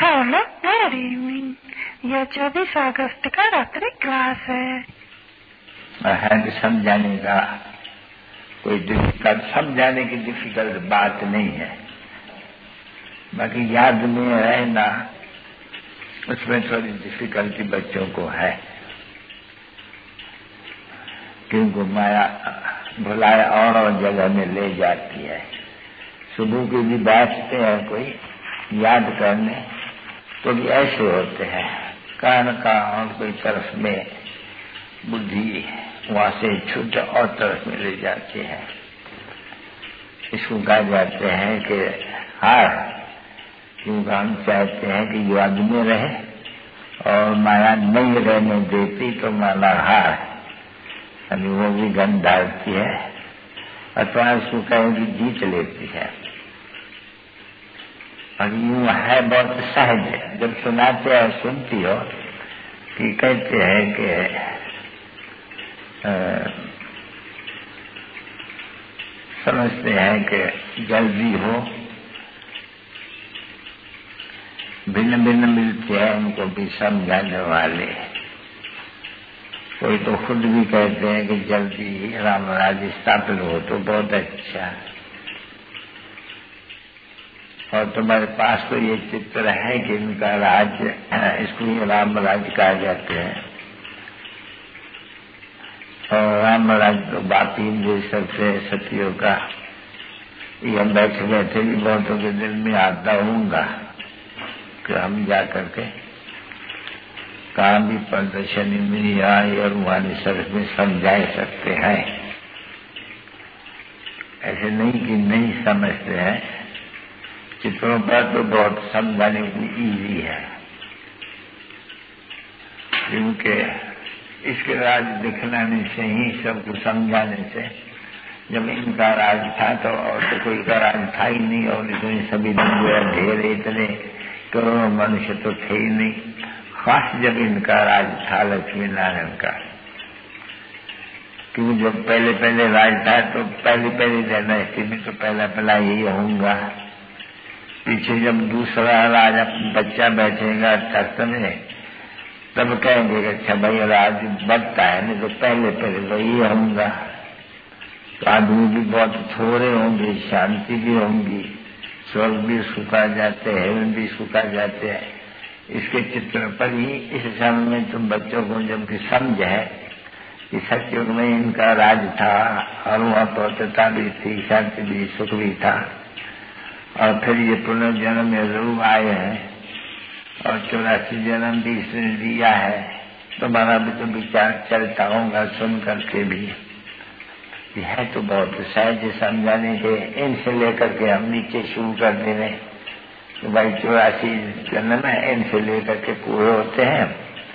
Hello, good evening. यह 24 अगस्त का रात्रि क्लास है कि समझाने का कोई डिफिकल्ट, समझाने की डिफिकल्ट बात नहीं है, बाकी याद में रहना उसमें थोड़ी डिफिकल्टी बच्चों को है, क्योंकि माया भुलाए और जगह में ले जाती है। सुबह के भी बैठते हैं कोई याद करने तो भी ऐसे होते हैं, कान का और कोई तरफ में बुद्धि वहां से छूट और तरफ में ले जाती है। इसको कहा जाते हैं कि हार, क्योंकि हम चाहते हैं कि याद में रहे और माया नहीं रहने देती तो माला हार, अभी वो भी गंध डालती है अथवा उसको कहेंगी जीत लेती है। और यूं है बहुत सहज, जब सुनाते हैं सुनती हो कि कहते हैं कि समझते हैं कि जल्दी हो, भिन्न भिन्न मिलते हैं उनको भी समझाने वाले। कोई तो खुद भी कहते हैं कि जल्दी राम राज्य स्थापित हो तो बहुत अच्छा, और तुम्हारे पास तो ये चित्र है कि इनका राज्य, इसको ही राम राज्य कहा जाते हैं। और राम राज्य तो बात ही मुझे सबसे सतियों का ये हम बैठे बैठे भी बहुतों के दिल में आता हूँगा कि हम जा करके कहाँ भी प्रदर्शनी में आए और वहां सड़क में समझा सकते हैं। ऐसे नहीं कि नहीं समझते हैं, चित्रों पर तो बहुत समझाने की इजी है, क्योंकि इसके राज दिखलाने से ही सबको समझाने से, जब इनका राज था तो और तो कोई का राज था ही नहीं, और इतने सभी ढेर इतने करोड़ों मनुष्य तो थे ही नहीं, खास जब इनका राज था लक्ष्मी नारायण का। क्योंकि जब पहले पहले राज था तो पहली डायनेस्टी में तो पहला यही होऊंगा। पीछे जब दूसरा राजा बच्चा बैठेगा तख्त में तब कहेंगे अच्छा भाई राज बढ़ता है, नहीं तो पहले वही होऊंगा। तो आदमी भी बहुत थोड़े होंगे, शांति भी होंगी, स्वर्ग भी सुखा जाते हैं, हेवन भी सुखा जाते हैं। इसके चित्र पर ही इस समय में तुम बच्चों को जब कि समझ है कि सत्युग में इनका राज था और वहाँ पवित्रता भी थी, शांति भी, सुख भी था, और फिर ये पुनर्जन्म में जरूर आए हैं और 84 जन्म भी इसने दिया है। तुम्हारा भी तो विचार चलता होगा सुन करके भी। यह तो बहुत सहज समझाने के, इनसे लेकर के हम नीचे शुरू कर दे रहे तो भाई 84 जन्म है, इनसे लेकर के पूरे होते हैं।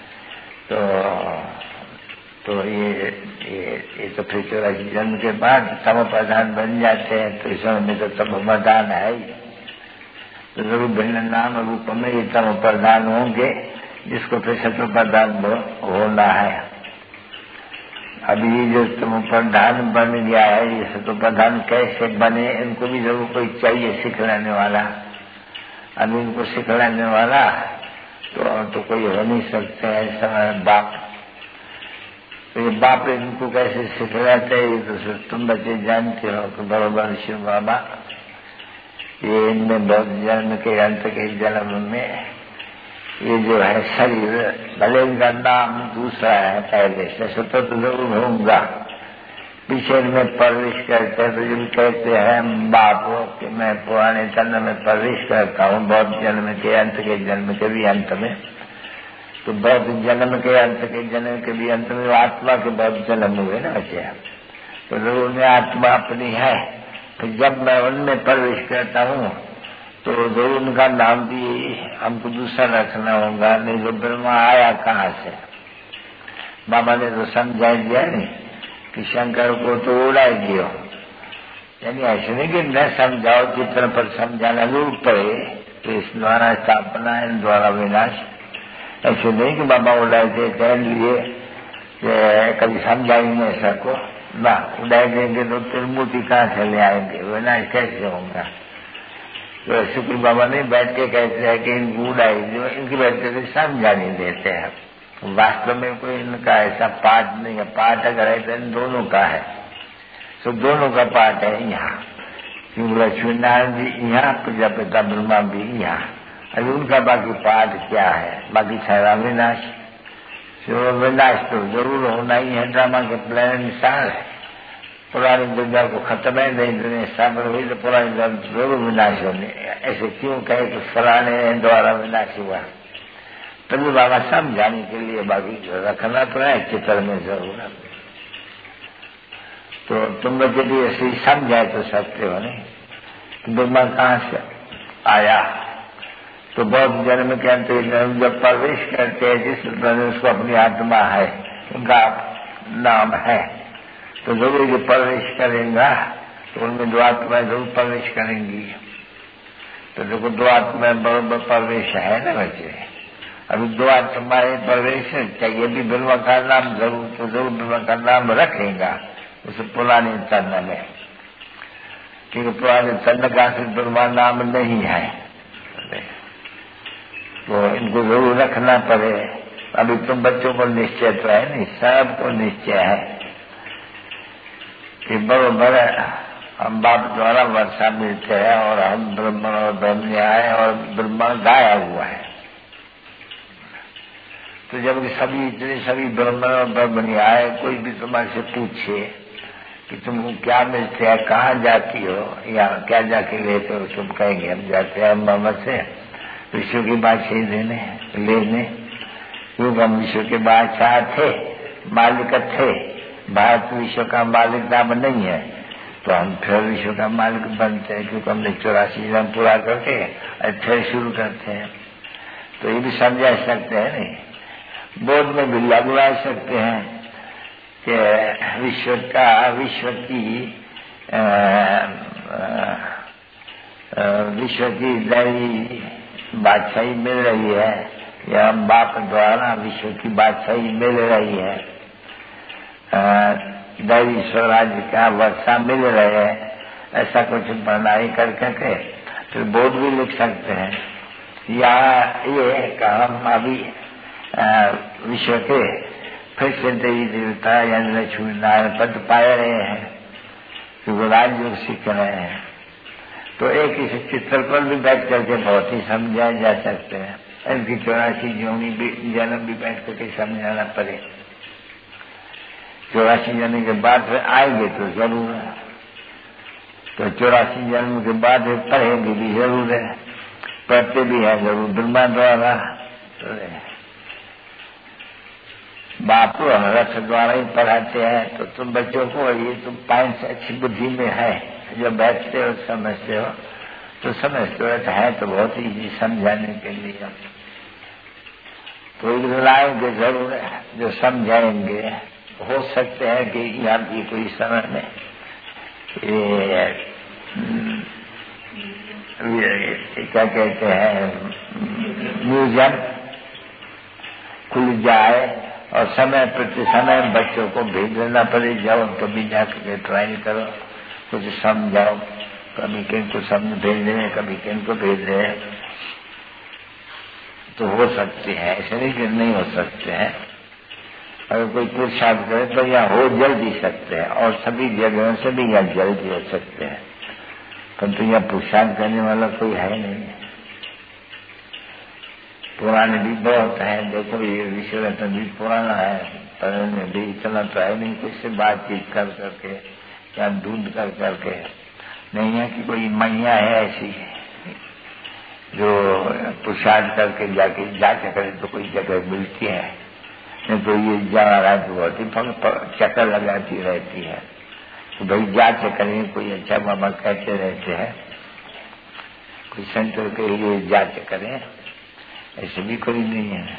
तो ये तो फिर 84 जन्म के बाद तम प्रधान बन जाते हैं, तो इस समय में तो तम प्रधान है ही, तो जरूर भिन्न नाम रूप में ये तम प्रधान होंगे, जिसको फिर सत्व प्रधान होना है। अभी जो तम प्रधान बन गया है, ये सत्व प्रधान कैसे बने, इनको भी जरूर कोई चाहिए सिखलाने वाला। अभी इनको सिखलाने वाला तो कोई हो नहीं सकते हैं, बाप। तो ये बाप इनको कैसे सिखलाते हैं, ये तो तुम बच्चे जानते हो कि बरोबर शिव बाबा ये इनमें बहुत जन्म के अंत के जन्म में ये जो है शरीर, भले इनका नाम दूसरा है पहले से, स्वतः तो जरूर होऊंगा, पीछे में परवरिश करते हैं। तो जिन कहते हैं बाप कि मैं पुराने जन्म में परवरिश करता हूँ, बहुत जन्म के अंत के जन्म के भी अंत में, तो बहुत जन्म के अंत के जन्म के भी अंत में आत्मा के बहुत जन्म हुए ना बच्चे, तो जरूर में आत्मा अपनी है। तो जब मैं उनमें प्रवेश करता हूँ तो जरूर उनका नाम भी हमको दूसरा रखना होगा, नहीं तो ब्रह्मा आया कहाँ से। बाबा ने तो समझा दिया नहीं कि शंकर को तो उड़ा दियो, यानी ऐसे नहीं कि न समझाओ, चित्र पर समझाना जरूर पड़े, तो इस द्वारा स्थापना इन द्वारा विनाश। ऐसे नहीं कि बाबा उड़ाए थे कह लिए कभी समझाएंगे ऐसा को ना, उड़ाए देंगे तो त्रिमूर्ति कहाँ से ले आएंगे, विनाश कैसे होगा। तो शुक्र बाबा नहीं बैठ के कहते हैं कि इन बूढ़ाई जो इनकी बैठते थे समझा नहीं देते हैं। वास्तव में कोई इनका ऐसा पाठ नहीं है। पाठ अगर है तो इन दोनों का है, तो दोनों का पाठ है यहाँ, क्योंकि लक्ष्मी नारायण जी यहाँ, प्रजापिता ब्रह्मा भी यहाँ। अभी उनका बाकी पाठ क्या है, बाकी सारा विनाश। तो विनाश तो जरूर होना ही है, ड्रामा के प्लान अनुसार है। पुरानी दुनिया को खत्म है, नई दुनिया स्थापन हुई तो पुरानी दुनिया जरूर विनाश होने। ऐसे क्यों कहे कि फलाने द्वारा विनाश हुआ? तभी बाबा समझाने के लिए बाकी रखना तो है चित्र में जरूर। तो तुम लोग यदि ऐसे समझाए तो सकते हो नहीं। ब्रह्मा कहाँ से आया? तो बहुत जन्म के अंत जब प्रवेश करते हैं जिस उसको अपनी आत्मा है, उनका नाम है, तो जरूर जो प्रवेश करेगा तो उनमें दो आत्माएं जरूर प्रवेश करेंगी। तो देखो दो आत्माएं बराबर प्रवेश है ना बच्चे। अभी दो आत्माएं प्रवेश चाहिए भी ब्रह्मा का नाम जरूर, तो जरूर ब्रह्मा का नाम रखेगा उस पुराने तन में, क्योंकि पुराने तन का सिर्फ ब्रह्मा नाम नहीं है, तो इनको जरूर रखना पड़े। अभी तुम बच्चों को निश्चय तो है नहीं, सबको निश्चय है कि बराबर हम बाप द्वारा वर्षा मिलते हैं और हम ब्रह्म और ब्रह्म आए और ब्रह्मा गाया हुआ है। तो जब सभी इतने सभी ब्रह्म और ब्रह्मणी आए, कोई भी तुम्हारे से पूछे कि तुमको क्या मिलते हैं, कहाँ जाती हो या क्या जाके लेते हो, तुम कहेंगे हम जाते हैं मामा से विश्व की बादशाही लेने, क्योंकि हम विश्व के बादशाह थे, मालिक थे। भारत विश्व का मालिक नाम नहीं है, तो हम फिर विश्व का मालिक बनते हैं, क्योंकि हमने 84 जन्म पूरा करके फिर शुरू करते हैं। तो ये भी समझा सकते हैं नहीं, बोर्ड में भी लगवा सकते हैं कि विश्व की दैवी बादशाही मिल रही है, या बाप द्वारा विश्व की बादशाही मिल रही है, दैवी स्वराज्य का वर्षा मिल रहे हैं, ऐसा कुछ बनाई कर करके फिर बोर्ड भी लिख सकते हैं। या ये कि हम अभी विश्व के फिर से देवी देवता या लक्ष्मी नारायण पद पाए रहे हैं, क्योंकि राजयोग सीख रहे हैं। तो एक इस चित्र पर भी बैठ करके बहुत ही समझाए जा सकते हैं। इनकी 84 जन्म भी बैठ करके समझाना पड़े। 84 जन्म के बाद फिर आएंगे तो जरूर है, तो 84 जन्म के बाद पढ़ेंगे भी जरूर है, पढ़ते भी है जरूर ब्रह्मा द्वारा। तो बाप रथ द्वारा ही पढ़ाते हैं। तो तुम बच्चों को ये तुम 5 अच्छी बुद्धि में है, जब बैठते हो समझते हो तो समझते हो है तो बहुत ही समझाने के लिए। तो लाएंगे जरूर है जो समझाएंगे। हो सकते हैं कि यहाँ भी कोई समय में ये क्या कहते हैं म्यूजियम खुल जाए और समय प्रति समय बच्चों को भेज देना पड़े, जाओ कभी जाकर ट्राई करो, कुछ समझाओ, कभी किनको समझ भेज दें, कभी किनको भेज दें, तो हो सकते हैं। ऐसे नहीं कि नहीं हो सकते हैं। अगर कोई पुरुषार्थ करे तो यहाँ हो जल्द ही सकते हैं, और सभी जगहों से भी यहाँ जल्द ही हो सकते हैं, परंतु यहाँ पुरुषार्थ करने वाला कोई है नहीं। पुराने भी बहुत है, देखो ये विषय रत्न भी पुराना है, पर भी इतना तो है नहीं कुछ से बातचीत कर करके या ढूंढ कर करके। नहीं है कि कोई मैया है ऐसी जो पुरुषार्थ करके जाके करे तो कोई जगह मिलती है, नहीं तो ये जा रहा है तो बहुत ही चक्कर लगाती रहती है। तो भाई जांच करें, कोई अच्छा बाबा कहते रहते हैं, कोई सेंटर के लिए जांच करें, ऐसे भी कोई नहीं है।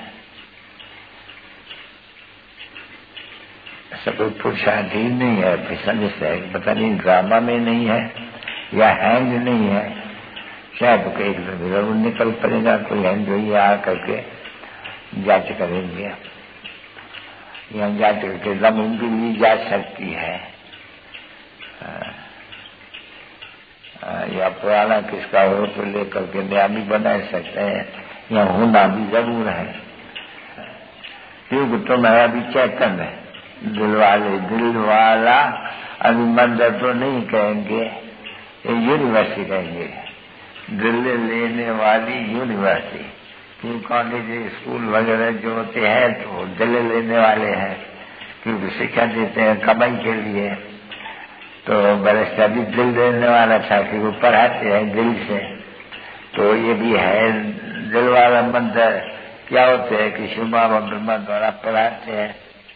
ऐसा कोई पुरुषार्थ ही नहीं है। फिसल से पता नहीं ड्रामा में नहीं है या हैंड नहीं है, शायद तो एक जरूर निकल पड़ेगा कोई हैंड जो ये आ करके जांच करेंगे। यहाँ जांच करके जमीन भी ली जा सकती है। या पुराना किसका हो तो लेकर के नया भी बना सकते हैं, या होना भी जरूर है, क्योंकि तुम्हारा भी चैतन्य है। दिल वाला अभी मंदिर तो नहीं कहेंगे, ये यूनिवर्सिटी कहेंगे, दिल लेने वाली यूनिवर्सिटी। क्यों कॉलेज स्कूल वगैरह जो होते हैं तो दिल लेने वाले हैं, क्योंकि शिक्षा देते हैं कमाई के लिए। तो बरस भी दिल देने वाला था कि वो पढ़ाते हैं दिल से। तो ये भी है दिल वाला मंदिर। क्या होते हैं कि शिव बाबा ब्रह्मा द्वारा पढ़ाते हैं।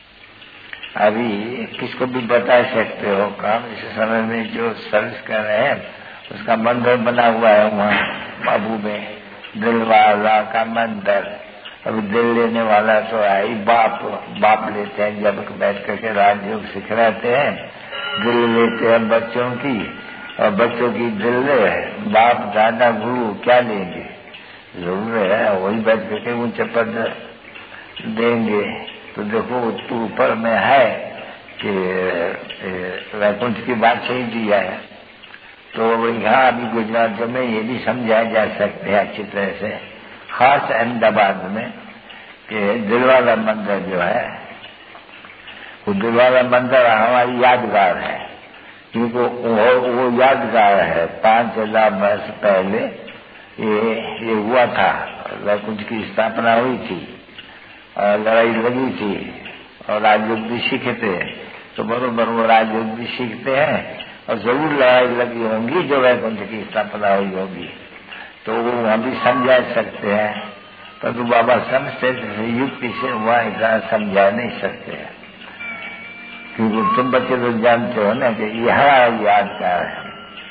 अभी किसको भी बता सकते हो काम इस समय में जो सर्विस कर रहे हैं उसका मंदिर बना हुआ है वहाँ बाबू में, दिल वाला का मंदिर। अभी दिल लेने वाला तो है ही बाप लेते हैं, जब बैठ करके राजयोग सिखलाते हैं दिल लेते हैं बच्चों की, और बच्चों की दिल ले बाप दादा गुरु क्या लेंगे, जरूर है वही बैठ करके ऊंचे पद देंगे। तो देखो तो ऊपर में है कि वैकुंठ की बात सही दिया है। तो यहाँ अभी गुजरात में ये भी समझाया जा सकते हैं अच्छी तरह से, खास अहमदाबाद में, कि दिलवाला मंदिर जो है वो दिलवाला मंदिर हमारी यादगार है, क्योंकि वो यादगार है। 5000 वर्ष पहले ये हुआ था, वैकुंठ की स्थापना हुई थी और लड़ाई लगी थी और राजयोग भी सीखे थे। तो बरोबर वो राजयोग भी सीखते हैं और जरूर लड़ाई लगी होंगी जो वैकुंठ की स्थापना हुई होगी, तो वो वहां भी समझा सकते हैं। परंतु बाबा समझते युक्ति से वहां इतना समझा नहीं सकते हैं, क्योंकि तुम बच्चे तो जानते हो ना कि यह यादगार है।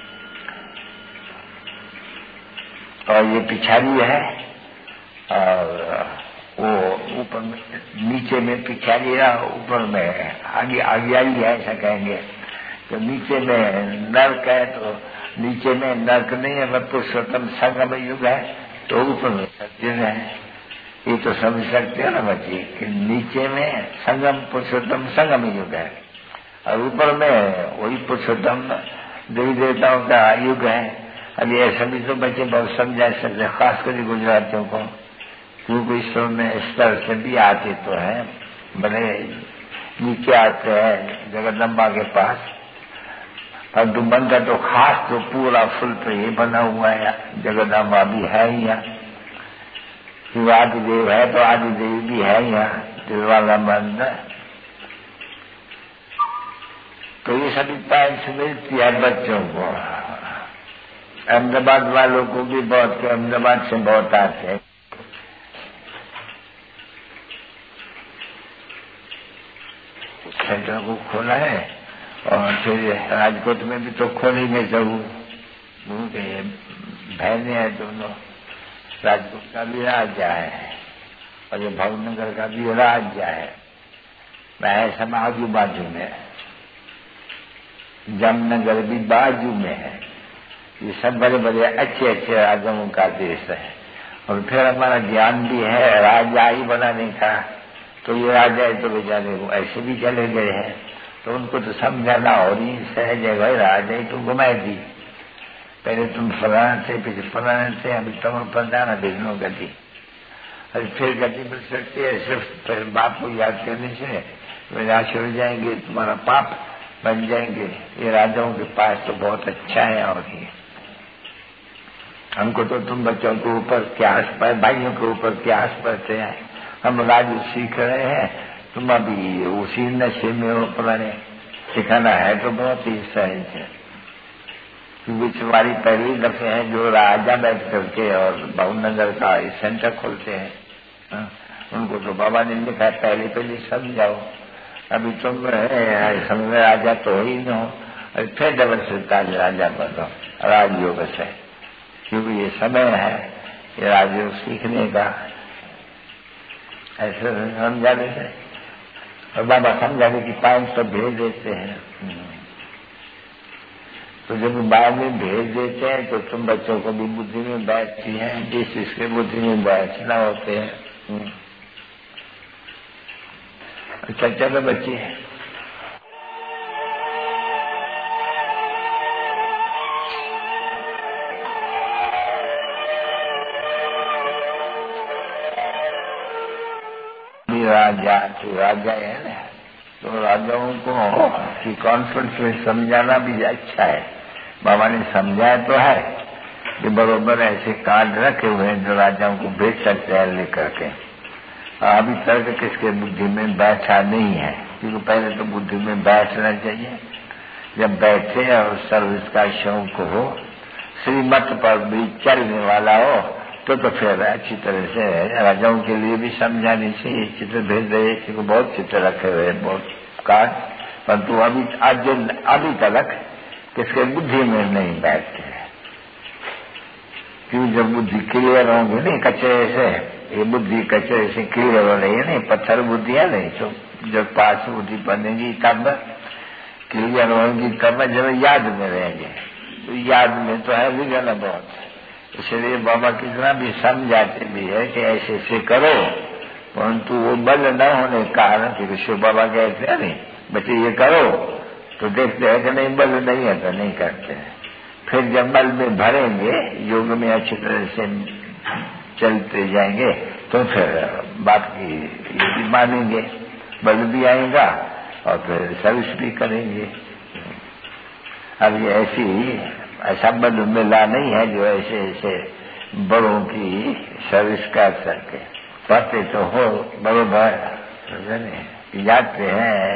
और ये पिछाड़ी है और वो ऊपर नीचे में पिछाड़ी रहा, ऊपर में आगे आई है ऐसा कहेंगे। तो नीचे में नरक है, तो नीचे में नरक नहीं है, वह पुरुषोत्तम संगम युग है, तो ऊपर में सत्य है। ये तो समझ सकते हो ना बच्चे कि नीचे में संगम पुरुषोत्तम संगम युग है और ऊपर में वही पुरुषोत्तम देवी देवताओं का युग है। अभी ऐसा भी तो बच्चे बहुत समझा सकते, खासकर गुजरातियों को, क्योंकि ईश्वर में स्तर से भी आते तो हैं, बड़े नीचे आते हैं जगदम्बा के पास। और मंदिर तो खास तो पूरा फुल पे ये बना हुआ है, जगदम्बा भी है यहाँ, क्योंकि आदिदेव है तो आदिदेव भी है यहाँ, दिलवाला मंदिर। तो ये सभी पॉइंट्स मिलती है बच्चों को। अहमदाबाद वालों को भी बहुत, अहमदाबाद से बहुत आते हैं। सेंटर को खोला है और फिर राजकोट में भी तो खोलेंगे जरूर, बहने हैं दोनों। राजकोट का भी राज्य है और ये भावनगर का भी राज्य है, वह सब आजू बाजू में। जामनगर भी बाजू में है। ये सब बड़े बड़े अच्छे अच्छे राजाओं का देश है। और फिर हमारा ज्ञान भी है राजा ही बनाने का, तो ये राजा तो बेचारे वो ऐसे भी चले गए हैं, तो उनको तो समझाना और ही सहज है, भाई राजा ही तो घुमाए दी, पहले तुम फलाना थे फिर फलाना थे, अभी तुम फलाना भेजनो गति, अभी फिर गति मिल सकती है सिर्फ फिर बाप को याद करने से विनाश हो जाएंगे, तुम्हारा पाप बन जाएंगे। ये राजाओं के पास तो बहुत अच्छा है। और ये हमको तो तुम बच्चों के ऊपर क्यास पर, भाइयों के ऊपर क्यास पड़ते हैं, हम राज सीख रहे हैं, तुम अभी उसी नशे में हो पुराने। सिखाना है तो बहुत ही सहज है, क्योंकि तुम्हारी पहली दफे है जो राजा बैठ करके और भावनगर का सेंटर खोलते हैं, उनको तो बाबा ने लिखा है पहले समझाओ। अभी तुम समझ राजा तो ही न हो, फिर डबल सरकार राजा बनो राजयोग से, क्योंकि ये समय है ये राजयोग सीखने का। ऐसे समझा देते और बाबा समझाने की पॉइंट तो भेज देते हैं। तो जब बाद में भेज देते हैं तो तुम बच्चों को भी बुद्धि में बैठती है, जिस इसके बुद्धि में बैठना होते हैं। अच्छा चलो बच्चे, राजा, तो राजा है ना, तो राजाओं को की कॉन्फ्रेंस में समझाना भी अच्छा है। बाबा ने समझाया तो है कि बरोबर ऐसे कार्ड रखे हुए हैं जो राजाओं को भेज सकते हैं लेकर के। अभी तर्क किसके बुद्धि में बैठा नहीं है, क्योंकि पहले तो बुद्धि में बैठना चाहिए। जब बैठे और सर्विस का शौक हो, श्रीमत पर भी चलने वाला हो, तो फिर अच्छी तरह से राजाओं के लिए भी समझानी चाहिए। चित्र भेज रहे, क्योंकि बहुत चित्र रखे हुए हैं, बहुत कार्ड, परंतु अभी तक किसके बुद्धि में नहीं बैठते हैं। क्यों? जब बुद्धि क्लियर होंगे नहीं कचरे से, ये बुद्धि कचरे से क्लियर हो रही है नहीं, पत्थर बुद्धि है नहीं, तो जब पास बुद्धि बनेगी तब क्लियर होगी, तब जब याद में रहेंगे। तो याद में तो है विघ्न बहुत, इसलिए बाबा कितना भी समझाते भी है कि ऐसे ऐसे करो, परंतु वो बल न होने के कारण, क्योंकि शिव बाबा कहते हैं नहीं बच्चे ये करो, तो देखते हैं कि नहीं बल नहीं है तो नहीं करते हैं। फिर जब बल में भरेंगे, योग में अच्छी तरह से चलते जाएंगे, तो फिर बात की ये भी मानेंगे, बल भी आएगा और फिर सर्विस भी करेंगे। अब ये ऐसा बल मिला नहीं है जो ऐसे ऐसे बड़ों की सर्विस कर सके। पढ़ते तो हो बरोबर, जाते हैं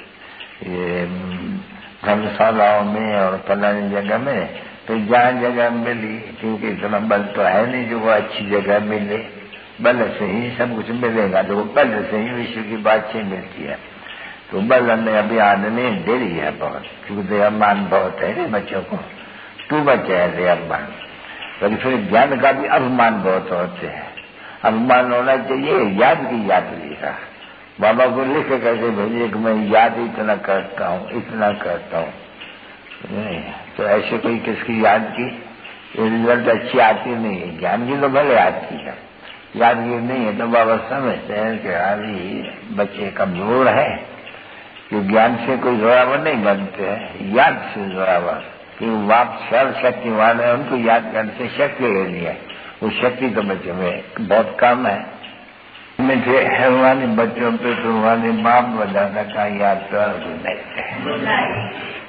ये धर्मशालाओं में और फलानी जगह में, तो जहाँ जगह मिली, क्योंकि इतना बल तो है नहीं जो वो अच्छी जगह मिले। बल से ही सब कुछ मिलेगा, तो बल से ही विश्व की बातचीत मिलती है। तो बल में अभी आने देरी है बहुत, क्योंकि देहमान बहुत है बच्चों को, टू बच्चे है देहमान। तो फिर ज्ञान का भी अभिमान बहुत होते हैं। अभिमान होना चाहिए याद की यात्री का। बाबा को लिख करके भेजिए कि मैं याद इतना करता हूँ, इतना करता हूँ। तो ऐसे कोई किसकी याद की रिजल्ट अच्छी आती नहीं है। ज्ञान की तो भले आती है, याद की नहीं है। तो बाबा समझते हैं कि अभी बच्चे कमजोर है, कि ज्ञान से कोई जोरावर नहीं बनते हैं, याद से जोरावर। क्योंकि बाप सर्वशक्तिमान है, उनको याद करने से शक्ति लेनी है, वो शक्ति तो बच्चों में बहुत कम है। मीठे हैवानी बच्चों पे तो बाप बजाना का याद तो नहीं है।